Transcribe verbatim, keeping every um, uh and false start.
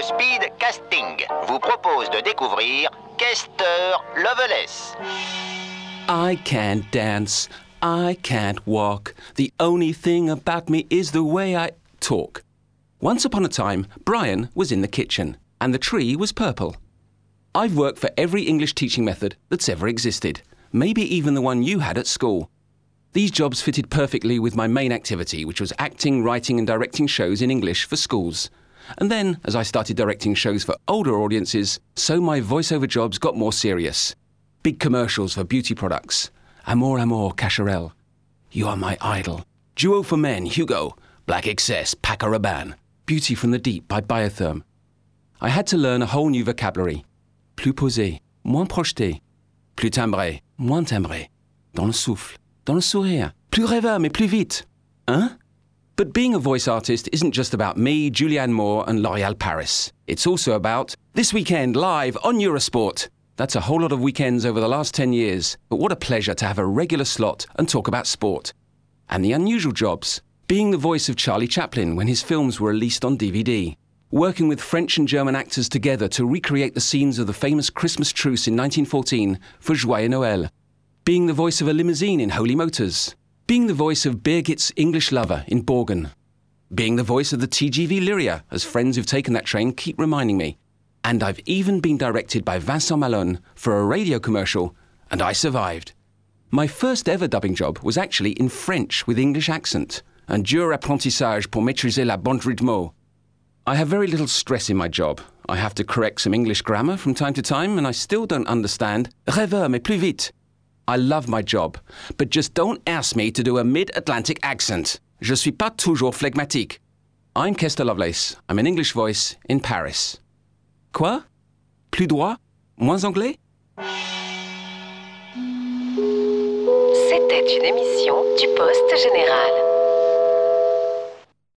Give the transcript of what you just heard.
Speed Casting vous propose de découvrir Kester Loveless. I can't dance, I can't walk. The only thing about me is the way I talk. Once upon a time, Brian was in the kitchen, and the tree was purple. I've worked for every English teaching method that's ever existed, maybe even the one you had at school. These jobs fitted perfectly with my main activity, which was acting, writing and directing shows in English for schools. And then, as I started directing shows for older audiences, so my voiceover jobs got more serious. Big commercials for beauty products. Amour, amour, Cacharel. You are my idol. Duo for men, Hugo. Black Excess, Paco Rabanne. Beauty from the Deep by Biotherm. I had to learn a whole new vocabulary. Plus posé, moins projeté. Plus timbré, moins timbré. Dans le souffle. Dans le sourire. Plus rêveur, mais plus vite. Hein? But being a voice artist isn't just about me, Julianne Moore and L'Oréal Paris. It's also about This Weekend live on Eurosport. That's a whole lot of weekends over the last ten years, but what a pleasure to have a regular slot and talk about sport. And the unusual jobs. Being the voice of Charlie Chaplin when his films were released on D V D. Working with French and German actors together to recreate the scenes of the famous Christmas truce in nineteen fourteen for Joyeux Noël. Being the voice of a limousine in Holy Motors. Being the voice of Birgit's English lover in Borgen. Being the voice of the T G V Lyria, as friends who've taken that train keep reminding me. And I've even been directed by Vincent Malone for a radio commercial, and I survived. My first ever dubbing job was actually in French with English accent. Un dur apprentissage pour maîtriser la bonne rythmo. I have very little stress in my job. I have to correct some English grammar from time to time, and I still don't understand. Rêveur, mais plus vite. I love my job, but just don't ask me to do a mid-Atlantic accent. Je suis pas toujours phlegmatique. I'm Kester Lovelace. I'm an English voice in Paris. Quoi? Plus droit? Moins anglais? C'était une émission du Poste Général.